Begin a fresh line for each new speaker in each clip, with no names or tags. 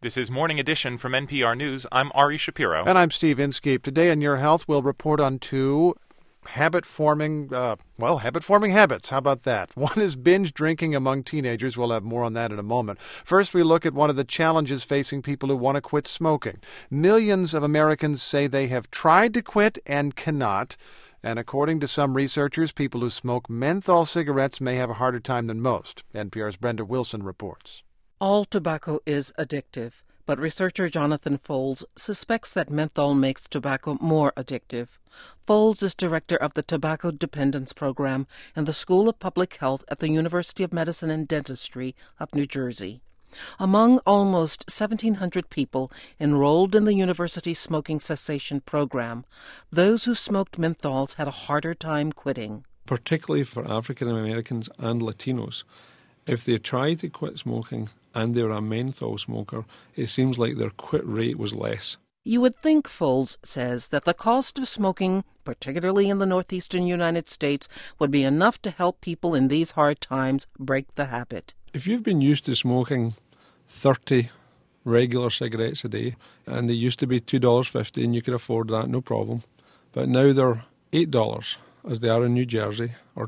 This is Morning Edition from NPR News. I'm Ari Shapiro.
And I'm Steve Inskeep. Today on Your Health, we'll report on two habit-forming habits. How about that? One is binge drinking among teenagers. We'll have more on that in a moment. First, we look at one of the challenges facing people who want to quit smoking. Millions of Americans say they have tried to quit and cannot. And according to some researchers, people who smoke menthol cigarettes may have a harder time than most. NPR's Brenda Wilson reports.
All tobacco is addictive, but researcher Jonathan Foles suspects that menthol makes tobacco more addictive. Foles is director of the Tobacco Dependence Program in the School of Public Health at the University of Medicine and Dentistry of New Jersey. Among almost 1,700 people enrolled in the university's smoking cessation program, those who smoked menthols had a harder time quitting.
Particularly for African Americans and Latinos, if they tried to quit smoking and they were a menthol smoker, it seems like their quit rate was less.
You would think, Foles says, that the cost of smoking, particularly in the northeastern United States, would be enough to help people in these hard times break the habit.
If you've been used to smoking 30 regular cigarettes a day, and they used to be $2.50 and you could afford that, no problem. But now they're $8 as they are in New Jersey, or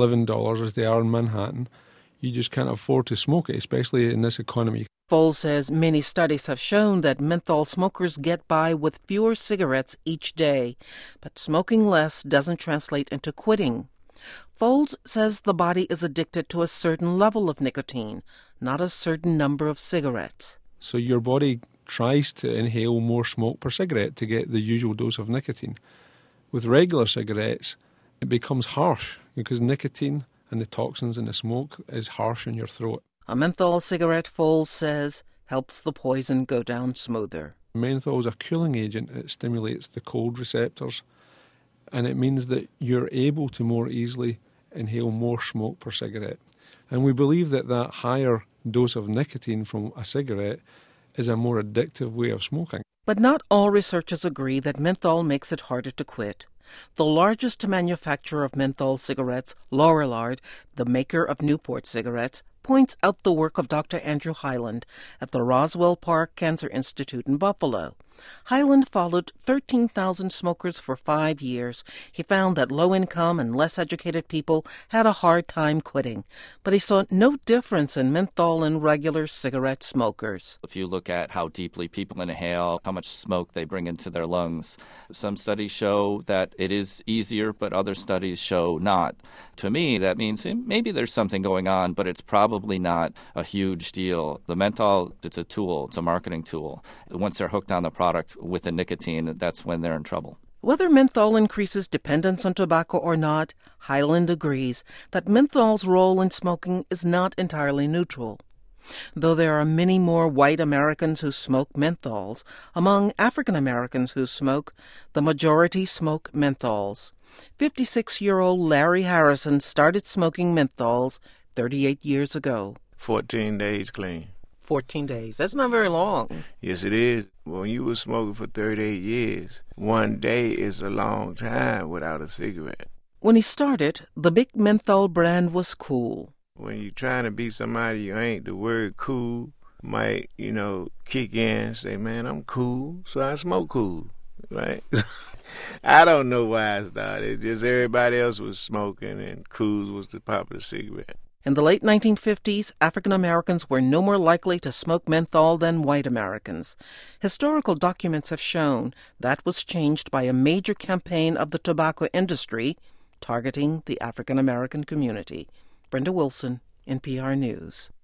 $11 as they are in Manhattan. You just can't afford to smoke it, especially in this economy.
Foles says many studies have shown that menthol smokers get by with fewer cigarettes each day, but smoking less doesn't translate into quitting. Foles says the body is addicted to a certain level of nicotine, not a certain number of cigarettes.
So your body tries to inhale more smoke per cigarette to get the usual dose of nicotine. With regular cigarettes, it becomes harsh because nicotine and the toxins in the smoke is harsh in your throat.
A menthol cigarette, Foles says, helps the poison go down smoother.
Menthol is a cooling agent. It stimulates the cold receptors, and it means that you're able to more easily inhale more smoke per cigarette. And we believe that that higher dose of nicotine from a cigarette is a more addictive way of smoking.
But not all researchers agree that menthol makes it harder to quit. The largest manufacturer of menthol cigarettes, Lorillard, the maker of Newport cigarettes, points out the work of Dr. Andrew Hyland at the Roswell Park Cancer Institute in Buffalo. Hyland followed 13,000 smokers for 5 years. He found that low-income and less educated people had a hard time quitting, but he saw no difference in menthol and regular cigarette smokers.
If you look at how deeply people inhale, how much smoke they bring into their lungs, some studies show that it is easier, but other studies show not. To me, that means maybe there's something going on, but it's probably not a huge deal. The menthol, it's a tool, it's a marketing tool. Once they're hooked on the product with the nicotine, that's when they're in trouble.
Whether menthol increases dependence on tobacco or not, Hyland agrees that menthol's role in smoking is not entirely neutral. Though there are many more white Americans who smoke menthols, among African Americans who smoke, the majority smoke menthols. 56-year-old Larry Harrison started smoking menthols 38 years ago.
14 days clean.
14 days. That's not very long.
Yes, it is. When you were smoking for 38 years, one day is a long time without a cigarette.
When he started, the big menthol brand was cool.
When you're trying to be somebody you ain't, the word cool might, kick in and say, man, I'm cool, so I smoke cool, right? I don't know why I started. It's just everybody else was smoking and cool was the popular cigarette.
In the late 1950s, African Americans were no more likely to smoke menthol than white Americans. Historical documents have shown that was changed by a major campaign of the tobacco industry targeting the African American community. Brenda Wilson, NPR News.